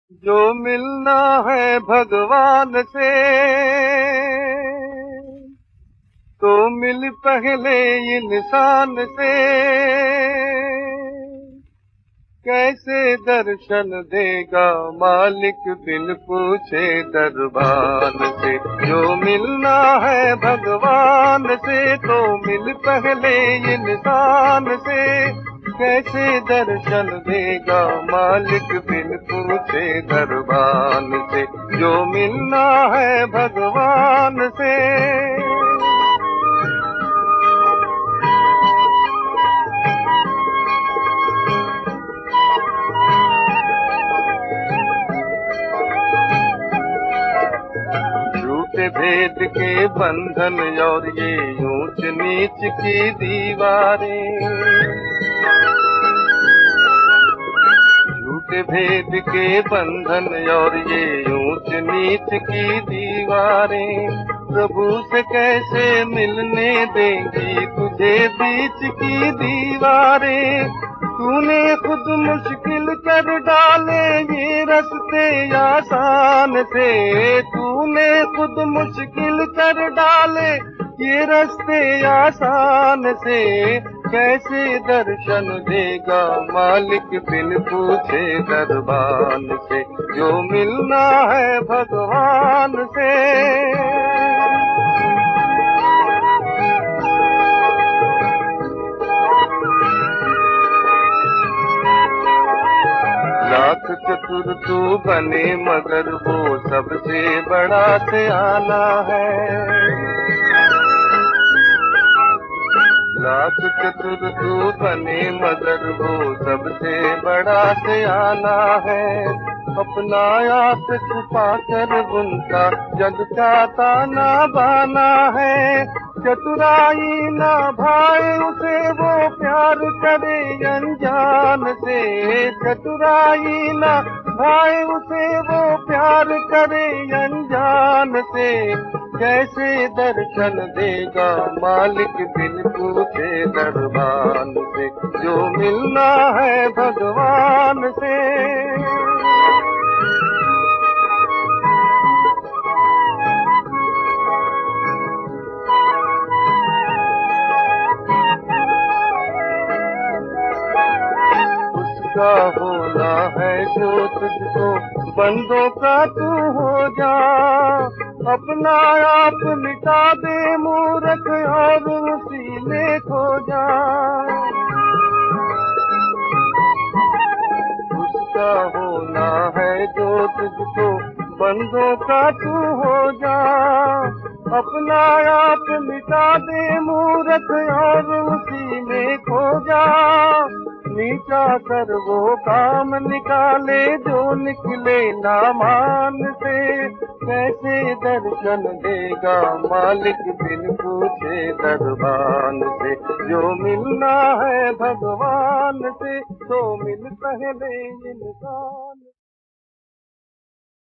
जो मिलना है भगवान से तो मिल पहले इंसान से। कैसे दर्शन देगा मालिक बिन पूछे दरबान से। जो मिलना है भगवान से तो मिल पहले इंसान से। कैसे दर्शन देगा मालिक बिन पूछे दरबान से। जो मिलना है भगवान से। झूठे भेद के बंधन और ये ऊंच नीच की दीवारें। झूठे भेद के बंधन और ये ऊंच नीच की दीवारें। प्रभु से कैसे मिलने देंगी तुझे बीच की दीवारें। तूने खुद मुश्किल कर डाले ये रास्ते आसान से। तूने खुद मुश्किल कर डाले ये रास्ते आसान से। कैसे दर्शन देगा मालिक बिन पूछे दरबान से। जो मिलना है भगवान से। लाख चतुर तू बने मगर वो सबसे बड़ा सियाना है। लाख चतुर तू बने मगर वो सबसे बड़ा सियाना है। अपना आप छुपा कर उनका जग का ताना बाना है। चतुराई ना भाए उसे वो प्यार करे अनजान से। चतुराई ना भाए उसे वो प्यार करे अनजान से। कैसे दर्शन देगा मालिक बिन पूछे दरबान से। जो मिलना है भगवान से। उसका होना है जो तुझको बंदों का तू हो जा। अपना आप मिटा दे मूर्ख और उसी में खो जा। उसका होना है जो तुझको बंदों का तू हो जा। अपना आप मिटा दे मूर्ख और उसी में खो जा। नीचा कर वो काम निकाले जो निकले नामान से। कैसे दर्शन देगा मालिक बिन पूछे दरबान से। जो मिलना है भगवान से तो मिल पहले इंसान।